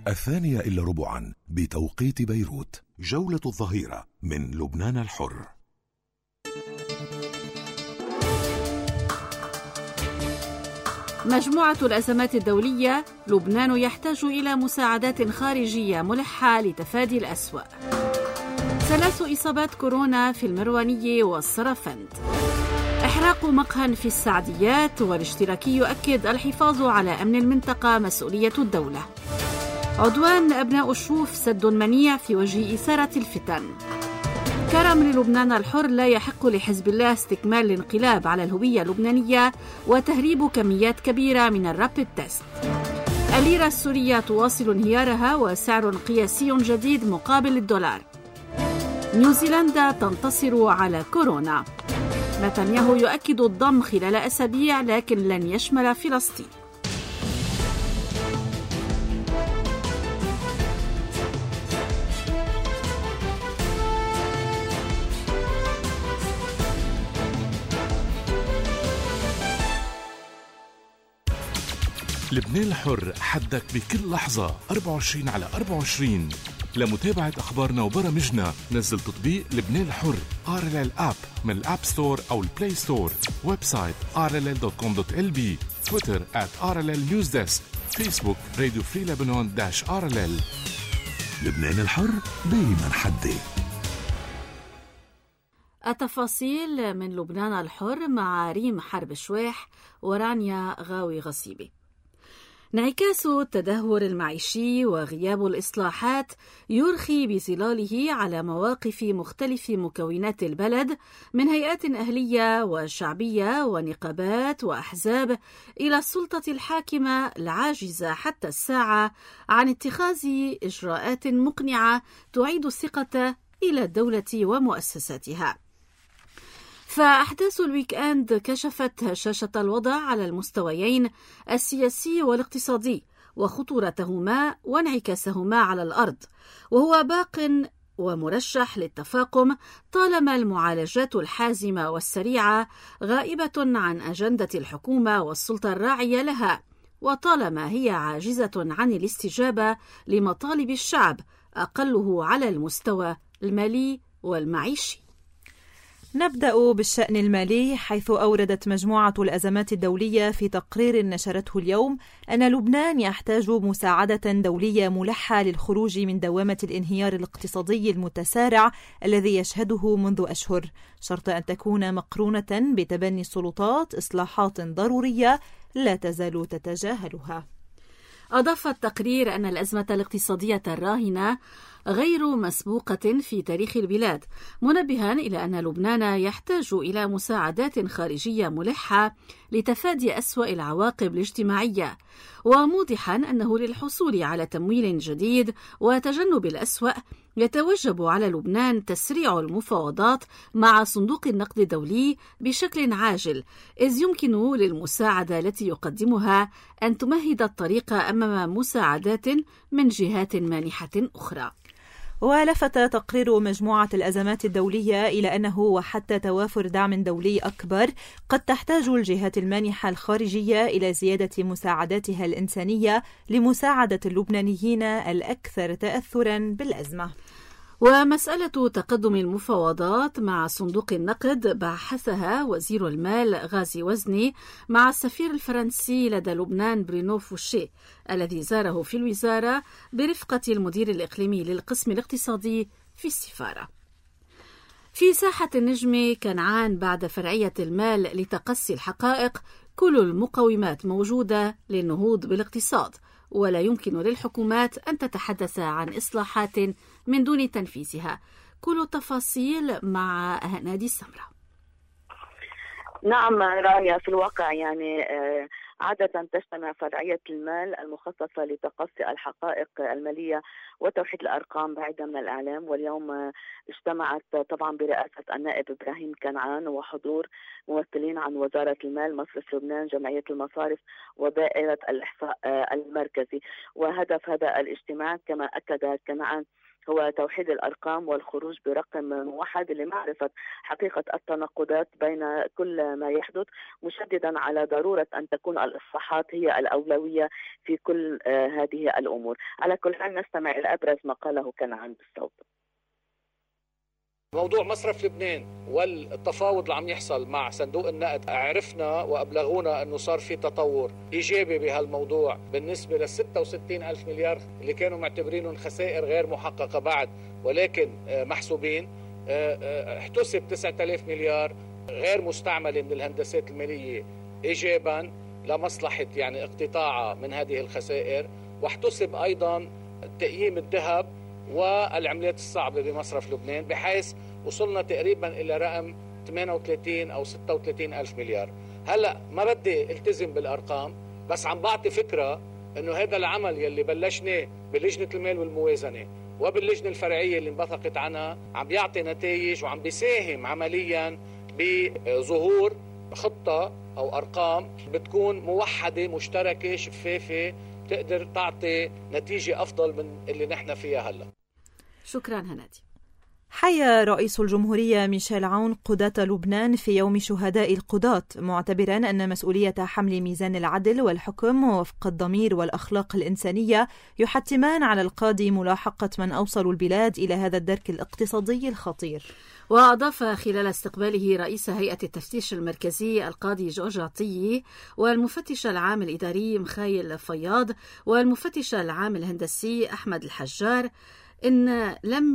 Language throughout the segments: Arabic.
2:15 بتوقيت بيروت. جولة الظهيرة من لبنان الحر. مجموعة الأزمات الدولية: لبنان يحتاج إلى مساعدات خارجية ملحة لتفادي الأسوأ. 3 إصابات كورونا في المروانية والصرفند. إحراق مقهى في السعديات، والاشتراكي يؤكد الحفاظ على أمن المنطقة مسؤولية الدولة. عدوان أبناء الشوف سد منيع في وجه إثارة الفتن. كرم للبنان الحر: لا يحق لحزب الله استكمال الانقلاب على الهوية اللبنانية وتهريب كميات كبيرة من الرابيد تيست. الليرة السورية تواصل انهيارها وسعر قياسي جديد مقابل الدولار. نيوزيلندا تنتصر على كورونا. نتنياهو يؤكد الضم خلال أسابيع لكن لن يشمل فلسطين. لبنان الحر، حدك بكل لحظة 24/24. لمتابعة أخبارنا وبرامجنا نزل تطبيق لبنان الحر RLL App من الأب ستور أو البلاي ستور. ويب سايت rll.com.lb. تويتر @RLL Newsdesk. فيسبوك راديو فري لبنان -RLL. لبنان الحر دايما حدي. التفاصيل من لبنان الحر مع ريم حرب شويح ورانيا غاوي غصيبي. انعكاس التدهور المعيشي وغياب الإصلاحات يرخي بظلاله على مواقف مختلف مكونات البلد، من هيئات أهلية وشعبية ونقابات وأحزاب إلى السلطة الحاكمة العاجزة حتى الساعة عن اتخاذ إجراءات مقنعة تعيد الثقة إلى الدولة ومؤسساتها. فأحداث الويك أند كشفت هشاشة الوضع على المستويين السياسي والاقتصادي وخطورتهما وانعكاسهما على الأرض، وهو باق ومرشح للتفاقم طالما المعالجات الحازمة والسريعة غائبة عن أجندة الحكومة والسلطة الراعية لها، وطالما هي عاجزة عن الاستجابة لمطالب الشعب أقله على المستوى المالي والمعيشي. نبدأ بالشأن المالي، حيث أوردت مجموعة الأزمات الدولية في تقرير نشرته اليوم أن لبنان يحتاج مساعدة دولية ملحة للخروج من دوامة الانهيار الاقتصادي المتسارع الذي يشهده منذ أشهر، شرط أن تكون مقرونة بتبني السلطات إصلاحات ضرورية لا تزال تتجاهلها. أضاف التقرير أن الأزمة الاقتصادية الراهنة غير مسبوقة في تاريخ البلاد، منبها إلى أن لبنان يحتاج إلى مساعدات خارجية ملحة لتفادي أسوأ العواقب الاجتماعية، وموضحا أنه للحصول على تمويل جديد وتجنب الأسوأ يتوجب على لبنان تسريع المفاوضات مع صندوق النقد الدولي بشكل عاجل، إذ يمكن للمساعدة التي يقدمها أن تمهد الطريق أمام مساعدات من جهات مانحة أخرى. ولفت تقرير مجموعة الأزمات الدولية إلى أنه وحتى توافر دعم دولي أكبر قد تحتاج الجهات المانحة الخارجية إلى زيادة مساعداتها الإنسانية لمساعدة اللبنانيين الأكثر تأثرا بالأزمة. ومسألة تقدم المفاوضات مع صندوق النقد بحثها وزير المال غازي وزني مع السفير الفرنسي لدى لبنان برينو فوشي الذي زاره في الوزارة برفقة المدير الإقليمي للقسم الاقتصادي في السفارة. في ساحة النجم كنعان، بعد فرعية المال لتقصي الحقائق، كل المقومات موجودة للنهوض بالاقتصاد، ولا يمكن للحكومات أن تتحدث عن إصلاحات من دون تنفيذها. كل التفاصيل مع هنادي السمرة. نعم رانيا، في الواقع عادة تجتمع فرعية المال المخصصة لتقصي الحقائق المالية وتوحيد الأرقام بعيدا من الإعلام، واليوم اجتمعت طبعا برئاسة النائب إبراهيم كنعان وحضور ممثلين عن وزارة المال، مصرف لبنان، جمعية المصارف ودائرة الإحصاء المركزي. وهدف هذا الاجتماع كما أكد كنعان هو توحيد الأرقام والخروج برقم موحد لمعرفة حقيقة التناقضات بين كل ما يحدث، مشددا على ضرورة أن تكون الإصلاحات هي الأولوية في كل هذه الأمور. على كل حال نستمع إلى أبرز ما قاله كنعان بالصوت. موضوع مصرف لبنان والتفاوض اللي عم يحصل مع صندوق النقد، عرفنا وأبلغونا أنه صار في تطور إيجابي بهالموضوع بالنسبة لل 66 ألف مليار اللي كانوا معتبرينهم خسائر غير محققة بعد ولكن محسوبين. احتسب 9000 مليار غير مستعملة من الهندسات المالية إيجابا لمصلحة يعني اقتطاعها من هذه الخسائر، واحتسب أيضا تقييم الذهب والعملات الصعبة بمصرف لبنان، بحيث وصلنا تقريبا إلى رقم 38 أو 36 ألف مليار. هلأ ما بدي التزم بالأرقام، بس عم بعطي فكرة أنه هذا العمل يلي بلشناه بلجنة المال والموازنة وباللجنة الفرعية اللي انبثقت عنها عم بيعطي نتائج وعم بيساهم عمليا بظهور خطة أو أرقام بتكون موحدة مشتركة شفافة تقدر تعطي نتيجة أفضل من اللي نحن فيها هلأ. شكرا هنادي. حيا رئيس الجمهورية ميشيل عون قضاة لبنان في يوم شهداء القضاة، معتبرا أن مسؤولية حمل ميزان العدل والحكم وفق الضمير والأخلاق الإنسانية يحتمان على القاضي ملاحقة من أوصلوا البلاد إلى هذا الدرك الاقتصادي الخطير. وأضاف خلال استقباله رئيس هيئة التفتيش المركزي القاضي جورج عطية والمفتش العام الإداري مخايل فياض والمفتش العام الهندسي أحمد الحجار إن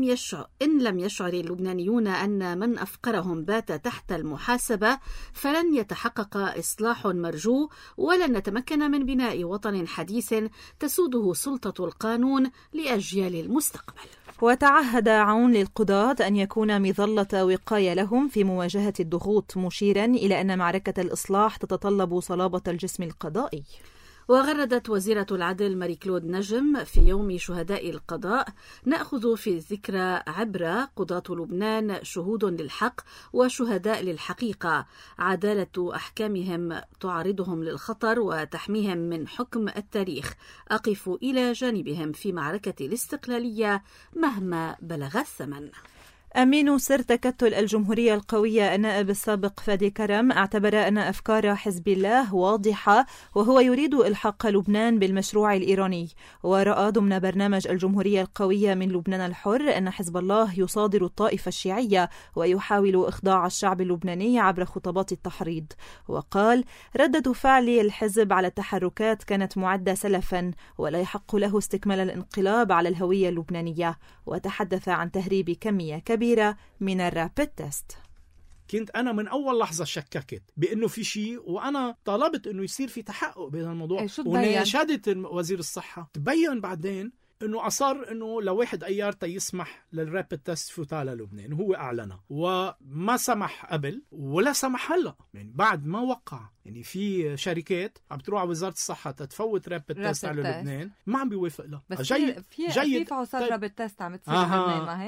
لم يشعر اللبنانيون أن من أفقرهم بات تحت المحاسبة فلن يتحقق إصلاح مرجو ولن نتمكن من بناء وطن حديث تسوده سلطة القانون لأجيال المستقبل. وتعهد عون للقضاة أن يكون مظلة وقاية لهم في مواجهة الضغوط، مشيرا إلى أن معركة الإصلاح تتطلب صلابة الجسم القضائي. وغردت وزيرة العدل ماري كلود نجم في يوم شهداء القضاء: نأخذ في الذكرى عبرة قضاة لبنان شهود للحق وشهداء للحقيقة، عدالة أحكامهم تعرضهم للخطر وتحميهم من حكم التاريخ، أقف إلى جانبهم في معركة الاستقلالية مهما بلغ الثمن. أمين سر تكتل الجمهورية القوية النائب السابق فادي كرم اعتبر أن أفكار حزب الله واضحة وهو يريد إلحاق لبنان بالمشروع الإيراني، ورأى ضمن برنامج الجمهورية القوية من لبنان الحر أن حزب الله يصادر الطائفة الشيعية ويحاول إخضاع الشعب اللبناني عبر خطابات التحريض. وقال: ردة فعل الحزب على التحركات كانت معدة سلفا ولا يحق له استكمال الانقلاب على الهوية اللبنانية، وتحدث عن تهريب كمية كبيرة من الرابيد تيست. كنت أنا من أول لحظة شككت بأنه في شيء، وأنا طلبت أنه يصير في تحقق بهذا الموضوع، وناشدت وزير الصحة. تبين بعدين أنه أصر أنه لواحد أيار يسمح للرابيد تيست فوت على لبنان، هو أعلنه وما سمح قبل ولا سمح هلا، يعني بعد ما وقع. يعني في شركات عم تروح على وزارة الصحة تتفوت رابيد تيست على لبنان، ما عم بيوافق لها. بس في فحوصات رابيد تيست عم تصير بلبنان، ما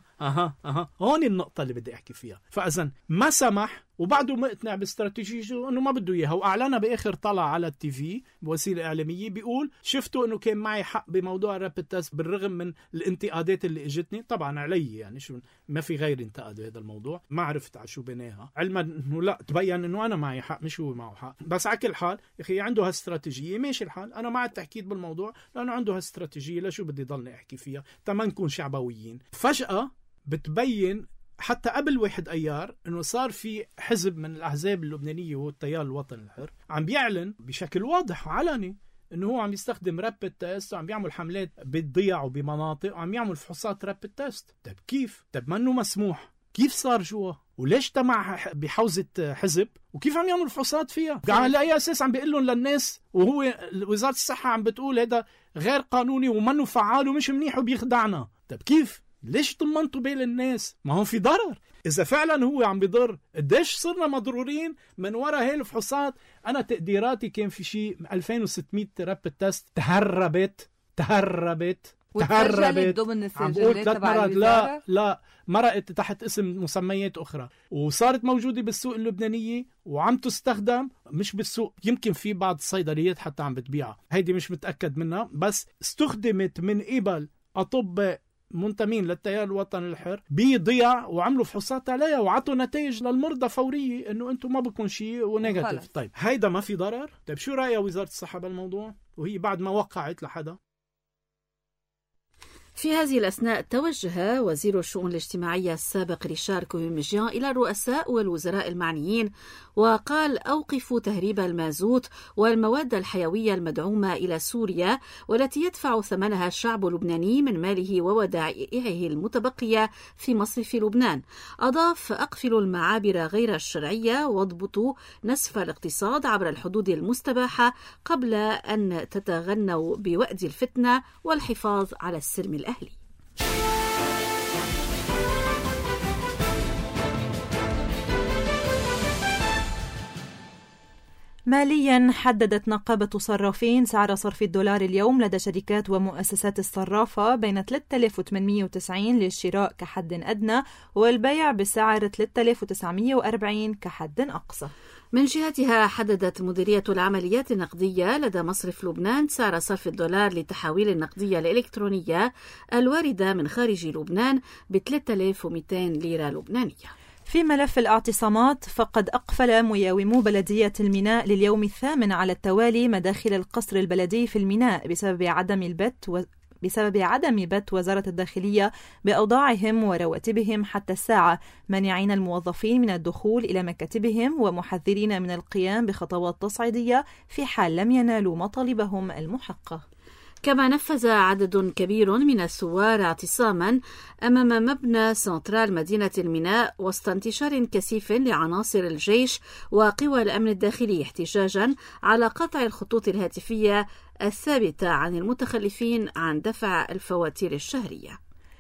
هي؟ هون النقطة اللي بدي أحكي فيها. فإذا ما سمح وبعده مقتنع باستراتيجيته انه ما بده اياها، واعلنها باخر طلع على التي في بوسيله اعلاميه بيقول: شفتوا انه كان معي حق بموضوع الرابيد تيست بالرغم من الانتقادات اللي اجتني، طبعا علي، يعني شو ما في غير انتقاد هذا الموضوع، ما عرفت على شو بناها، علما انه لا تبين انه انا معي حق مش هو معه حق. بس على كل حال يا اخي عنده هالاستراتيجيه، ماشي الحال، انا مع التاكيد بالموضوع لانه عنده هالاستراتيجيه، لشو بدي ضلني احكي فيها تما نكون شعبويين. فجاه بتبين حتى قبل 1 أيار انه صار في حزب من الاحزاب اللبنانيه وهو التيار الوطني الحر عم بيعلن بشكل واضح وعلني انه هو عم يستخدم رابيد تيست وعم بيعمل حملات بالضياع وبمناطق وعم يعمل فحوصات رابيد تيست. طيب كيف؟ طيب ما انه مسموح، كيف صار جوا؟ وليش تمع بحوزة حزب؟ وكيف عم يعمل فحوصات فيها؟ على أي أساس عم بيقول لهم للناس وهو وزارة الصحة عم بتقول هذا غير قانوني ومنه فعال ومش منيح وبيخدعنا؟ طيب كيف؟ ليش طمنتوا بين الناس؟ ما هو في ضرر. إذا فعلا هو عم بيضر، قديش صرنا مضرورين من وراء هاي الفحوصات؟ أنا تقديراتي كان في شيء 2600 رابيد تيست تهربت ضمن السجلات تبع الوزارة. لا مرقت تحت اسم مسميات أخرى وصارت موجودة بالسوق اللبنانية وعم تستخدم، مش بالسوق، يمكن في بعض الصيدليات حتى عم بتبيعها، هيدي مش متأكد منها، بس استخدمت من قبل أطباء منتمين للتيار الوطني الحر بيضيع، وعملوا فحوصات عليها وعطوا نتائج للمرضى فورية انه انتم ما بكون شيء ونيجاتيف. طيب هيدا ما في ضرر؟ طيب شو رأي وزارة الصحة بالموضوع وهي بعد ما وقعت لحدا؟ في هذه الأثناء توجه وزير الشؤون الاجتماعية السابق ريشار كوميجيان إلى الرؤساء والوزراء المعنيين وقال: أوقفوا تهريب المازوت والمواد الحيوية المدعومة إلى سوريا والتي يدفع ثمنها الشعب اللبناني من ماله وودائعه المتبقية في مصرف لبنان. أضاف: أقفلوا المعابر غير الشرعية واضبطوا نسف الاقتصاد عبر الحدود المستباحة قبل أن تتغنوا بوأد الفتنة والحفاظ على السلم الأهلي. ماليا، حددت نقابة صرافين سعر صرف الدولار اليوم لدى شركات ومؤسسات الصرافة بين 3890 للشراء كحد أدنى والبيع بسعر 3940 كحد أقصى. من جهتها حددت مديرية العمليات النقدية لدى مصرف لبنان سعر صرف الدولار للتحويل النقدية الإلكترونية الواردة من خارج لبنان ب 3200 ليرة لبنانية. في ملف الاعتصامات، فقد أقفل مياومو بلدية الميناء لليوم الثامن على التوالي مداخل القصر البلدي في الميناء بسبب عدم بت وزارة الداخلية بأوضاعهم ورواتبهم حتى الساعة، مانعين الموظفين من الدخول إلى مكاتبهم ومحذرين من القيام بخطوات تصعيدية في حال لم ينالوا مطالبهم المحقة. كما نفذ عدد كبير من الثوار اعتصاما أمام مبنى سنترال مدينة الميناء وسط انتشار كثيف لعناصر الجيش وقوى الأمن الداخلي احتجاجا على قطع الخطوط الهاتفية الثابتة عن المتخلفين عن دفع الفواتير الشهرية.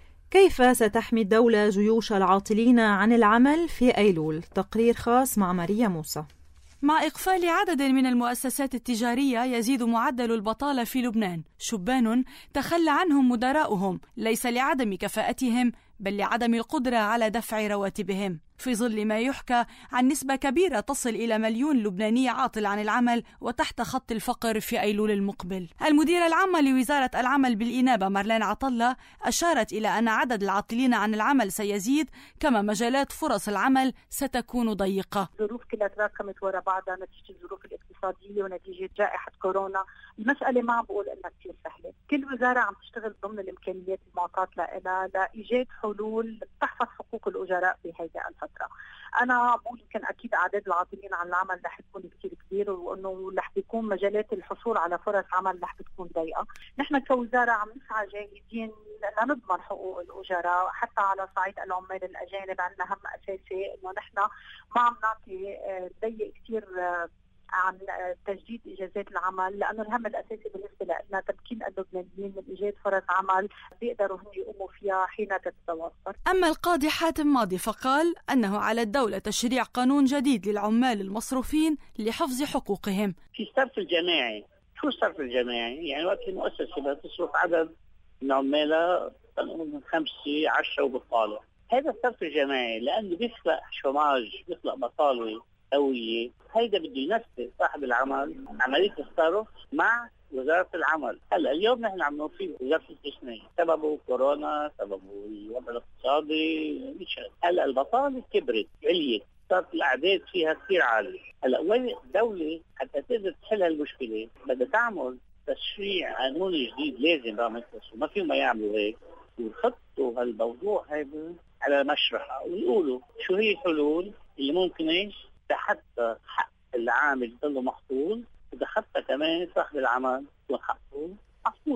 كيف ستحمي الدولة جيوش العاطلين عن العمل في أيلول؟ تقرير خاص مع ماريا موسى. مع إقفال عدد من المؤسسات التجارية يزيد معدل البطالة في لبنان. شبان تخلى عنهم مدراؤهم ليس لعدم كفاءتهم بل لعدم القدرة على دفع رواتبهم، في ظل ما يحكى عن نسبة كبيرة تصل إلى 1,000,000 لبناني عاطل عن العمل وتحت خط الفقر في أيلول المقبل. المديرة العامة لوزارة العمل بالإنابة مارلين عطلة أشارت إلى أن عدد العاطلين عن العمل سيزيد، كما مجالات فرص العمل ستكون ضيقة. الظروف كلها تراكمت وراء بعضها نتيجة الظروف الاقتصادية ونتيجة جائحة كورونا. المسألة ما عم بقول إنها كثير سهلة، كل وزارة عم تشتغل ضمن الإمكانيات المعطاة لها لإيجاد حلول تحفظ حقوق الأجراء بهذه الفترة. أنا بقول يمكن أكيد أعداد العاطلين عن العمل رح تكون كثير كبير، وإنه رح بيكون مجالات الحصول على فرص عمل رح بتكون ضيقة. نحن كوزارة عم نسعى جاهزين لنضمن حقوق الأجراء حتى على صعيد العمال الأجانب. عندنا هم أساسي إنه نحن ما عم نعطي ضيق كثير عن تجديد إجازات العمل، لأنه الهم الأساسي بالنسبة لنا تمكين اللبنانيين من إيجاد فرص عمل بيقدروا هم يقوموا فيها حين تتوفر. أما القاضي حاتم ماضي فقال أنه على الدولة تشريع قانون جديد للعمال المصروفين لحفظ حقوقهم. في الصرف الجماعي، شو الصرف الجماعي؟ يعني وقت المؤسسة بتصرف عدد من عمالها من 5 10 وبطالة، هذا الصرف الجماعي لأنه بيخلق شوماج، بيخلق بطالة قوية. هيدا بده ينسق صاحب العمل عملية الصرف مع وزارة العمل. هلا اليوم نحن عم نوفي وزارة الاستثناء، سببه كورونا، سببه الوضع الاقتصادي. هلا البطالة كبرت عليت، صارت الأعداد فيها كثير عالية. هلا وين الدولة حتى تقدر تحل هالمشكلة بدها تعمل تشريع قانوني جديد. لازم بقى ما فيهم ما يعملوا هيك ويحطوا هالموضوع هذا على مشرحة ويقولوا شو هي الحلول اللي ممكن ايش حتى حق العامل يضل محفوظ، وده حتى كمان صاحب العمل يكون حقه محفوظ.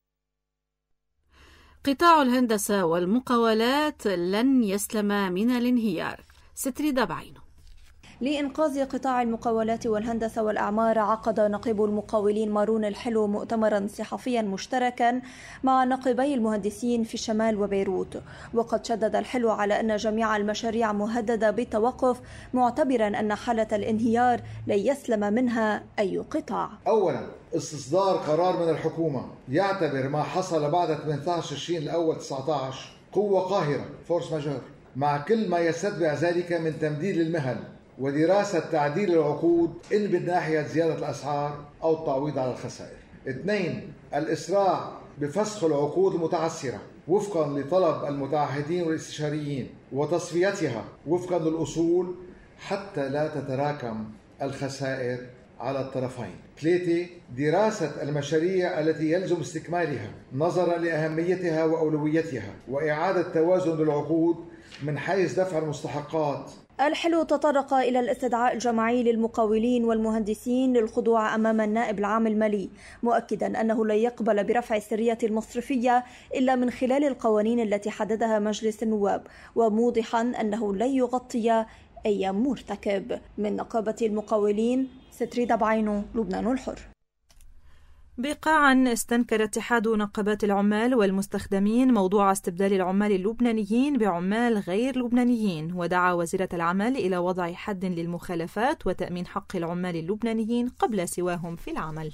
قطاع الهندسة والمقاولات لن يسلم من الانهيار. ستري دبعينه. لإنقاذ قطاع المقاولات والهندسة والأعمار، عقد نقيب المقاولين مارون الحلو مؤتمرا صحفيا مشتركا مع نقيبي المهندسين في الشمال وبيروت. وقد شدد الحلو على أن جميع المشاريع مهددة بالتوقف، معتبرا أن حالة الانهيار لن يسلم منها أي قطاع. أولا استصدار قرار من الحكومة يعتبر ما حصل بعد 18/2/19 قوة قاهرة فورس ماجور، مع كل ما يستتبع ذلك من تمديد المهل ودراسة تعديل العقود إن بالناحية زيادة الأسعار أو التعويض على الخسائر. 2 الإسراع بفسخ العقود المتعثرة وفقا لطلب المتعهدين والاستشاريين وتصفيتها وفقا للأصول حتى لا تتراكم الخسائر على الطرفين. 3. دراسة المشاريع التي يلزم استكمالها نظرا لأهميتها وأولويتها وإعادة توازن العقود من حيث دفع المستحقات. الحلو تطرق إلى الاستدعاء الجماعي للمقاولين والمهندسين للخضوع أمام النائب العام المالي، مؤكدا أنه لن يقبل برفع السرية المصرفية إلا من خلال القوانين التي حددها مجلس النواب، وموضحا أنه لن يغطي أي مرتكب. من نقابة المقاولين، ستريدة بعينو، لبنان الحر. بقاعا استنكر اتحاد نقابات العمال والمستخدمين موضوع استبدال العمال اللبنانيين بعمال غير لبنانيين، ودعا وزيرة العمل إلى وضع حد للمخالفات وتأمين حق العمال اللبنانيين قبل سواهم في العمل.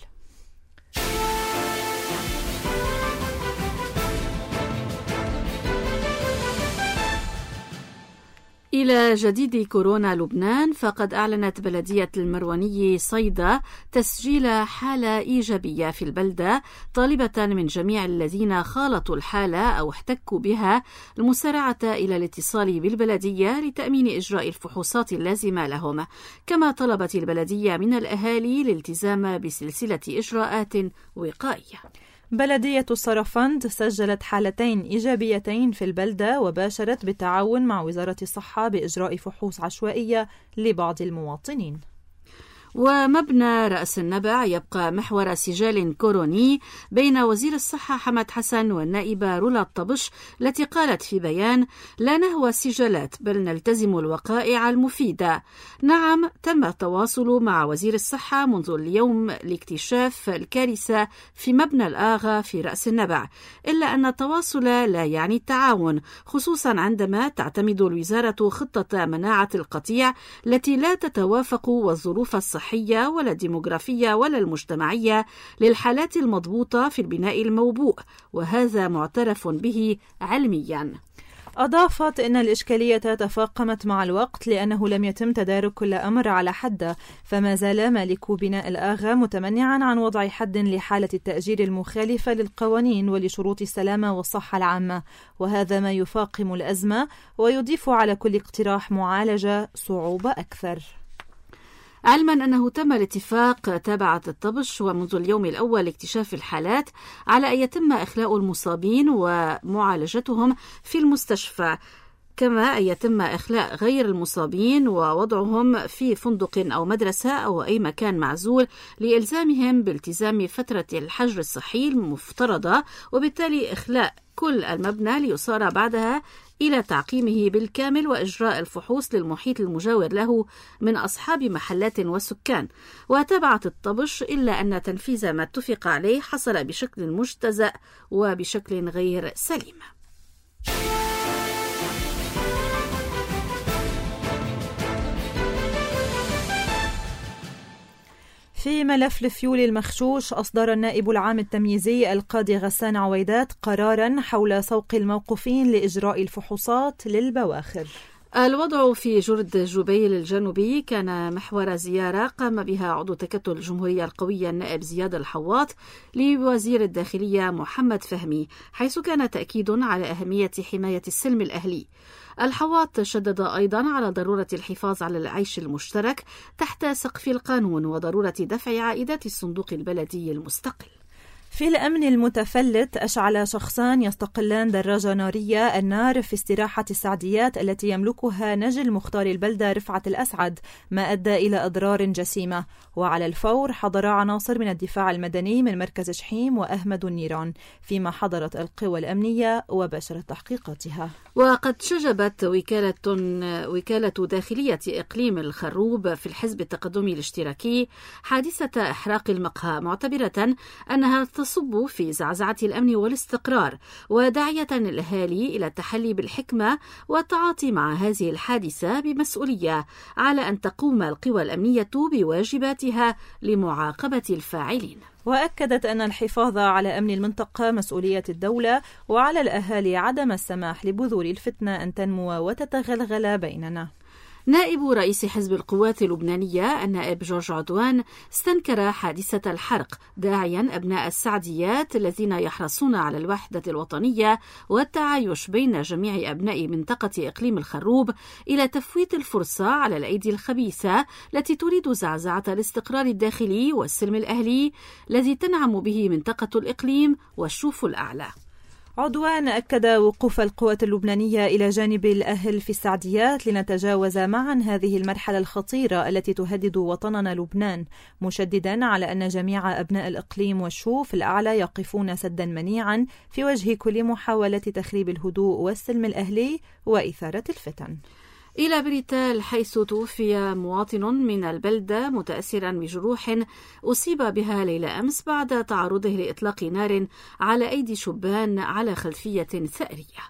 إلى جديد كورونا لبنان، فقد أعلنت بلدية المروانية صيدا تسجيل حالة إيجابية في البلدة، طالبة من جميع الذين خالطوا الحالة أو احتكوا بها المسارعة إلى الاتصال بالبلدية لتأمين إجراء الفحوصات اللازمة لهم. كما طلبت البلدية من الأهالي الالتزام بسلسلة إجراءات وقائية. بلدية الصرفند سجلت حالتين إيجابيتين في البلدة، وباشرت بالتعاون مع وزارة الصحة بإجراء فحوص عشوائية لبعض المواطنين. ومبنى رأس النبع يبقى محور سجال كوروني بين وزير الصحة حمد حسن والنائبة رولا الطبش، التي قالت في بيان: لا نهوى سجالات بل نلتزم الوقائع المفيدة. نعم، تم التواصل مع وزير الصحة منذ اليوم لاكتشاف الكارثة في مبنى الآغا في رأس النبع، إلا أن التواصل لا يعني التعاون، خصوصا عندما تعتمد الوزارة خطة مناعة القطيع التي لا تتوافق والظروف الصحية ولا الديموغرافية ولا المجتمعية للحالات المضبوطة في البناء الموبوء، وهذا معترف به علميا. أضافت أن الإشكالية تفاقمت مع الوقت لأنه لم يتم تدارك كل أمر على حدة، فما زال مالك بناء الآغا متمنعا عن وضع حد لحالة التأجير المخالفة للقوانين ولشروط السلامة والصحة العامة، وهذا ما يفاقم الأزمة ويضيف على كل اقتراح معالجة صعوبة أكثر. علما أنه تم الاتفاق تابعت الطبش ومنذ اليوم الأول لاكتشاف الحالات على أن يتم إخلاء المصابين ومعالجتهم في المستشفى، كما أن يتم إخلاء غير المصابين ووضعهم في فندق أو مدرسة أو أي مكان معزول لإلزامهم بالتزام فترة الحجر الصحي المفترضة، وبالتالي إخلاء كل المبنى ليصار بعدها إلى تعقيمه بالكامل وإجراء الفحوص للمحيط المجاور له من أصحاب محلات وسكان. وتابعت الطبش إلا أن تنفيذ ما اتفق عليه حصل بشكل مجتزأ وبشكل غير سليم. في ملف الفيول المخشوش، أصدر النائب العام التمييزي القاضي غسان عويدات قراراً حول سوق الموقوفين لإجراء الفحوصات للبواخر. الوضع في جرد جبيل الجنوبي كان محور زيارة قام بها عضو تكتل الجمهورية القوية النائب زياد الحواط لوزير الداخلية محمد فهمي، حيث كان تأكيد على أهمية حماية السلم الأهلي. الحواط شدد أيضا على ضرورة الحفاظ على العيش المشترك تحت سقف القانون وضرورة دفع عائدات الصندوق البلدي المستقل. في الأمن المتفلت، أشعل شخصان يستقلان دراجة نارية النار في استراحة السعديات التي يملكها نجل مختار البلدة رفعت الأسعد، ما أدى إلى أضرار جسيمة. وعلى الفور حضر عناصر من الدفاع المدني من مركز شحيم وأهمد النيران، فيما حضرت القوى الأمنية وباشرت تحقيقاتها. وقد شجبت وكالة داخلية إقليم الخروب في الحزب التقدمي الاشتراكي حادثة إحراق المقهى، معتبرة أنها تصب في زعزعة الأمن والاستقرار، وداعية الأهالي إلى التحلي بالحكمة والتعاطي مع هذه الحادثة بمسؤولية، على أن تقوم القوى الأمنية بواجباتها لمعاقبة الفاعلين. وأكدت أن الحفاظ على أمن المنطقة مسؤولية الدولة، وعلى الأهالي عدم السماح لبذور الفتنة أن تنمو وتتغلغل بيننا. نائب رئيس حزب القوات اللبنانية النائب جورج عدوان استنكر حادثة الحرق، داعيا أبناء السعديات الذين يحرصون على الوحدة الوطنية والتعايش بين جميع أبناء منطقة إقليم الخروب إلى تفويت الفرصة على الأيدي الخبيثة التي تريد زعزعة الاستقرار الداخلي والسلم الأهلي الذي تنعم به منطقة الإقليم والشوف الأعلى. عدوان أكد وقوف القوات اللبنانية إلى جانب الأهل في السعديات لنتجاوز معا هذه المرحلة الخطيرة التي تهدد وطننا لبنان، مشددا على أن جميع أبناء الإقليم والشوف الأعلى يقفون سدا منيعا في وجه كل محاولة تخريب الهدوء والسلم الأهلي وإثارة الفتن. إلى بريتال حيث توفي مواطن من البلدة متأثرا بجروح أصيب بها ليلة أمس بعد تعرضه لإطلاق نار على أيدي شبان على خلفية ثأرية.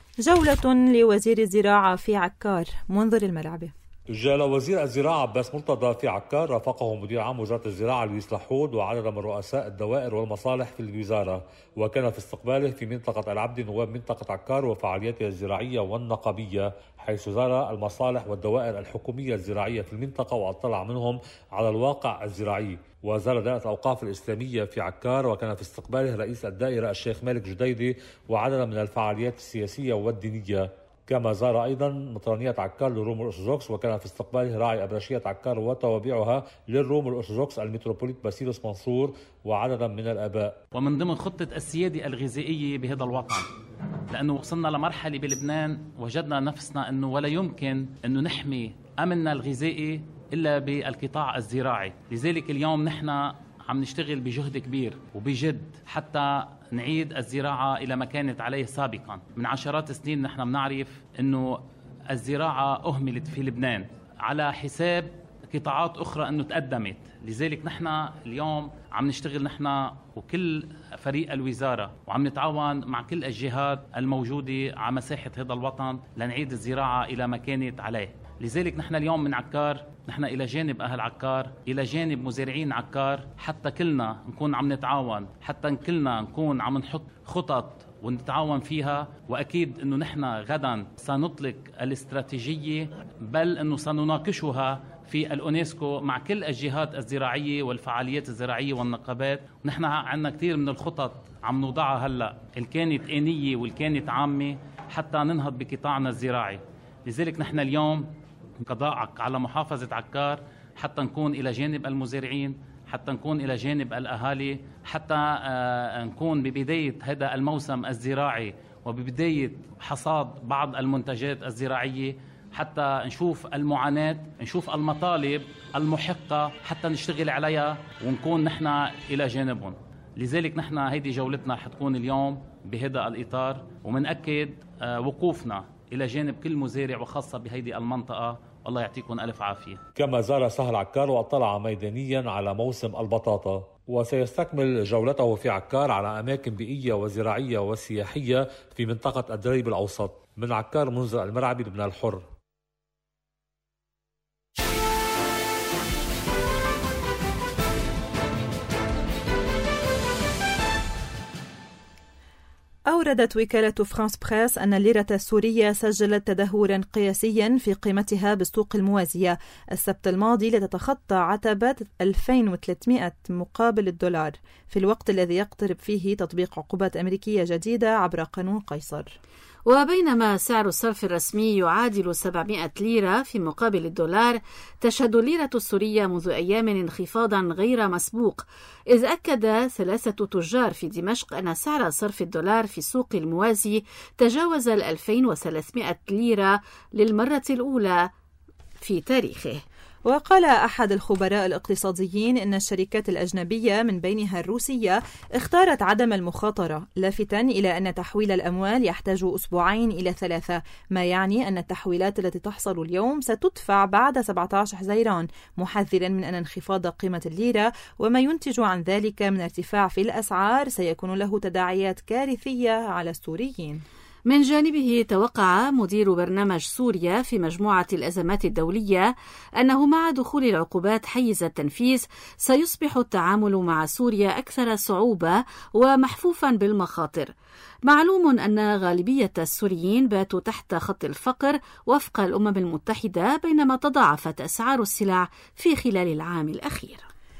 جولة لوزير الزراعة في عكار، منذر الملعبة. جال وزير الزراعة عباس مرتضى في عكار، رافقه مدير عام وزارة الزراعة لويس لحود وعدد من رؤساء الدوائر والمصالح في الوزارة. وكان في استقباله في منطقة العبد نواب منطقة عكار وفعالياتها الزراعية والنقابية، حيث زار المصالح والدوائر الحكومية الزراعية في المنطقة واطلع منهم على الواقع الزراعي. وزار دائرة الأوقاف الإسلامية في عكار، وكان في استقباله رئيس الدائرة الشيخ مالك جديدي وعدد من الفعاليات السياسية والدينية. كما زار أيضا مطرانية عكار للروم الأرثوذكس، وكان في استقباله راعي أبرشية عكار وتوابعها للروم الأرثوذكس المتروبوليت باسيلوس منصور وعددا من الآباء. ومن ضمن خطة السيادة الغذائية بهذا الوطن، لأنه وصلنا لمرحلة بلبنان وجدنا نفسنا أنه ولا يمكن أنه نحمي أمننا الغذائي إلا بالقطاع الزراعي. لذلك اليوم نحن عم نشتغل بجهد كبير وبجد حتى نعيد الزراعة إلى ما كانت عليه سابقا. من عشرات السنين نحن بنعرف أنه الزراعة أهملت في لبنان على حساب قطاعات أخرى أنه تقدمت. لذلك نحن اليوم عم نشتغل نحن وكل فريق الوزارة وعم نتعاون مع كل الجهات الموجودة على مساحة هذا الوطن لنعيد الزراعة إلى ما كانت عليه. لذلك نحن اليوم من عكار، نحن إلى جانب أهل عكار، إلى جانب مزارعين عكار، حتى كلنا نكون عم نتعاون، حتى كلنا نكون عم نحط خطط ونتعاون فيها. وأكيد أنه نحن غدا سنطلق الاستراتيجية، بل أنه سنناقشها في الأونسكو مع كل الجهات الزراعية والفعاليات الزراعية والنقابات. نحن عندنا كثير من الخطط عم نوضعها هلأ، اللي كانت آنية واللي كانت عامة، حتى ننهض بقطاعنا الزراعي. لذلك نحن اليوم قضاء على محافظة عكار حتى نكون إلى جانب المزارعين، حتى نكون إلى جانب الأهالي، حتى نكون ببداية هذا الموسم الزراعي وببداية حصاد بعض المنتجات الزراعية، حتى نشوف المعاناة، نشوف المطالب المحقة، حتى نشتغل عليها ونكون نحن إلى جانبهم. لذلك نحن هيدي جولتنا حتكون اليوم بهذا الإطار، ومنأكد وقوفنا إلى جانب كل مزارع وخاصة بهيدي المنطقة. الله يعطيكم ألف عافية. كما زار سهل عكار واطلع ميدانيا على موسم البطاطا، وسيستكمل جولته في عكار على أماكن بيئية وزراعية وسياحية في منطقة الدريب الأوسط. من عكار، منذر الملعبي، لبنان الحر. أوردت وكالة فرانس بريس أن الليرة السورية سجلت تدهورا قياسيا في قيمتها بالسوق الموازية السبت الماضي لتتخطى عتبة 2300 مقابل الدولار، في الوقت الذي يقترب فيه تطبيق عقوبات أمريكية جديدة عبر قانون قيصر. وبينما سعر الصرف الرسمي يعادل 700 ليرة في مقابل الدولار، تشهد الليرة السورية منذ أيام انخفاضا غير مسبوق، إذ أكد 3 تجار في دمشق أن سعر صرف الدولار في السوق الموازي تجاوز 2300 ليرة للمرة الأولى في تاريخه. وقال أحد الخبراء الاقتصاديين إن الشركات الأجنبية من بينها الروسية اختارت عدم المخاطرة، لافتاً إلى أن تحويل الأموال يحتاج 2 إلى 3، ما يعني أن التحويلات التي تحصل اليوم ستدفع بعد 17 حزيران، محذراً من أن انخفاض قيمة الليرة وما ينتج عن ذلك من ارتفاع في الأسعار سيكون له تداعيات كارثية على السوريين. من جانبه توقع مدير برنامج سوريا في مجموعة الأزمات الدولية أنه مع دخول العقوبات حيز التنفيذ سيصبح التعامل مع سوريا أكثر صعوبة ومحفوفا بالمخاطر. معلوم أن غالبية السوريين باتوا تحت خط الفقر وفق الأمم المتحدة، بينما تضاعفت أسعار السلع في خلال العام الأخير.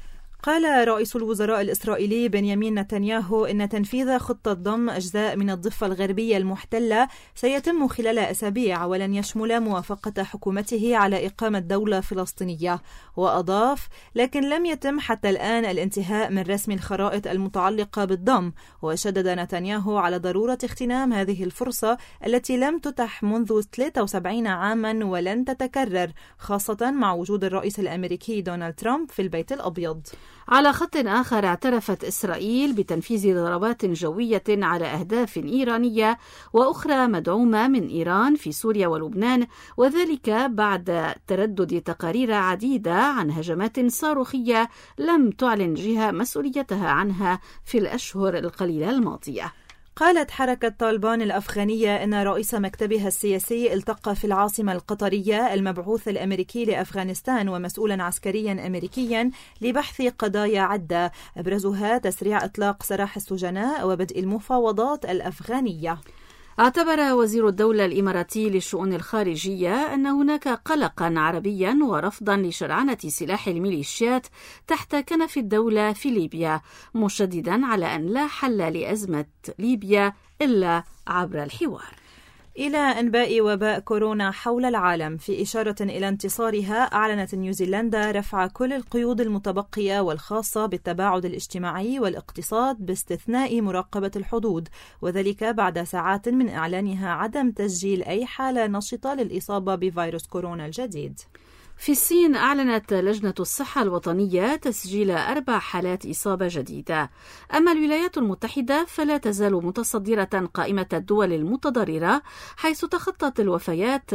قال رئيس الوزراء الإسرائيلي بنيامين نتنياهو إن تنفيذ خطة ضم أجزاء من الضفة الغربية المحتلة سيتم خلال أسابيع ولن يشمل موافقة حكومته على إقامة دولة فلسطينية. وأضاف: لكن لم يتم حتى الآن الانتهاء من رسم الخرائط المتعلقة بالضم. وشدد نتنياهو على ضرورة اغتنام هذه الفرصة التي لم تتح منذ 73 عاما ولن تتكرر، خاصة مع وجود الرئيس الأمريكي دونالد ترامب في البيت الأبيض. على خط آخر، اعترفت إسرائيل بتنفيذ ضربات جوية على أهداف إيرانية وأخرى مدعومة من إيران في سوريا ولبنان، وذلك بعد تردد تقارير عديدة عن هجمات صاروخية لم تعلن جهة مسؤوليتها عنها في الأشهر القليلة الماضية. قالت حركة طالبان الأفغانية إن رئيس مكتبها السياسي التقى في العاصمة القطرية المبعوث الأمريكي لأفغانستان ومسؤولا عسكريا أمريكيا لبحث قضايا عدة، أبرزها تسريع إطلاق سراح السجناء وبدء المفاوضات الأفغانية. اعتبر وزير الدولة الإماراتي للشؤون الخارجية أن هناك قلقا عربيا ورفضا لشرعنة سلاح الميليشيات تحت كنف الدولة في ليبيا، مشددا على أن لا حل لأزمة ليبيا إلا عبر الحوار. إلى أنباء وباء كورونا حول العالم. في إشارة إلى انتصارها، أعلنت نيوزيلندا رفع كل القيود المتبقية والخاصة بالتباعد الاجتماعي والاقتصاد باستثناء مراقبة الحدود، وذلك بعد ساعات من إعلانها عدم تسجيل أي حالة نشطة للإصابة بفيروس كورونا الجديد. في الصين أعلنت لجنة الصحة الوطنية تسجيل 4 حالات إصابة جديدة. أما الولايات المتحدة فلا تزال متصدرة قائمة الدول المتضررة، حيث تخطت الوفيات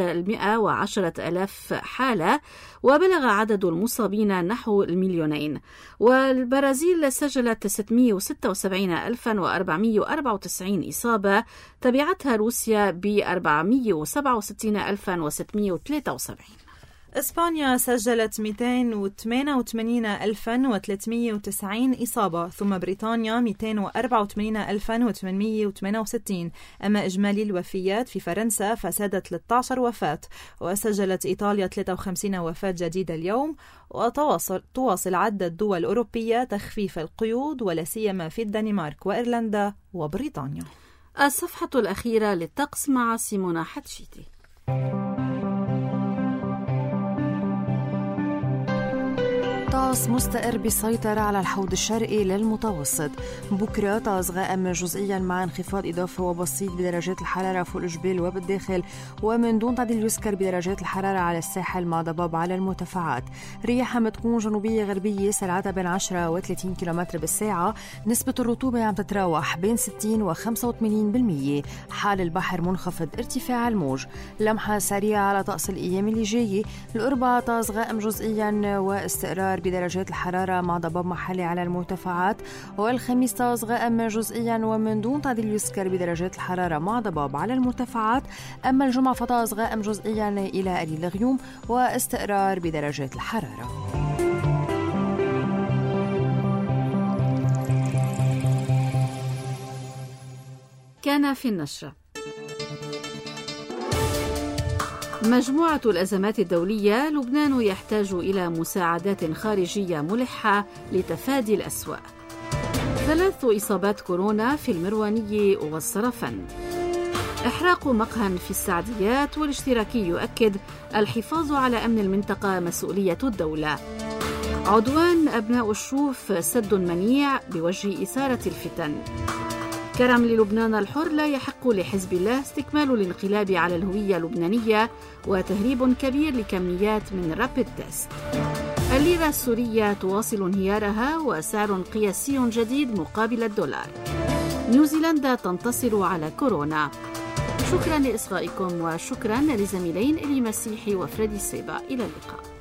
110,000 حالة وبلغ عدد المصابين نحو 2,000,000. والبرازيل سجلت 676,494 إصابة، تبعتها روسيا ب 467,673. إسبانيا سجلت 288,390 إصابة، ثم بريطانيا 284,868. أما إجمالي الوفيات في فرنسا فسادت 13 وفاة، وسجلت إيطاليا 53 وفاة جديدة اليوم. وتواصل عدة دول أوروبية تخفيف القيود، ولا سيما في الدنمارك وإيرلندا وبريطانيا. الصفحة الأخيرة للطقس مع سيمونا حتشيتي. طقس مستقر بيسيطر على الحوض الشرقي للمتوسط. بكرة طقس غائم جزئيا مع انخفاض إضافي وبسيط بدرجات الحرارة فوق الجبال وبالداخل، ومن دون تعديل يذكر بدرجات الحرارة على الساحل مع ضباب على المرتفعات. رياحها بتكون جنوبية غربية سرعتها بين 10 و 30 كيلومتر بالساعة. نسبة الرطوبة عم تتراوح بين 60 و 85%. حال البحر منخفض ارتفاع الموج. لمحة سريعة على طقس الأيام اللي جاية. الأربعاء طقس غائم جزئيا واستقرار بدرجات الحرارة مع ضباب محلي على المرتفعات، والخميس طقس غائم جزئيا ومن دون تعديل يذكر بدرجات الحرارة مع ضباب على المرتفعات. أما الجمعة فطقس غائم جزئيا إلى قليل الغيوم واستقرار بدرجات الحرارة. كان في النشرة: مجموعة الأزمات الدولية، لبنان يحتاج إلى مساعدات خارجية ملحة لتفادي الأسوأ. 3 إصابات كورونا في المروانية والصرفند. إحراق مقهى في السعديات، والاشتراكي يؤكد الحفاظ على أمن المنطقة مسؤولية الدولة. عدوان أبناء الشوف سد منيع بوجه إثارة الفتن. كرم للبنان الحر، لا يحق لحزب الله استكمال الانقلاب على الهوية اللبنانية، وتهريب كبير لكميات من رابيد تيست. الليرة السورية تواصل انهيارها وسعر قياسي جديد مقابل الدولار. نيوزيلندا تنتصر على كورونا. شكرا لإصغائكم، وشكرا لزميلين إلي مسيحي وفريدي سيبا. إلى اللقاء.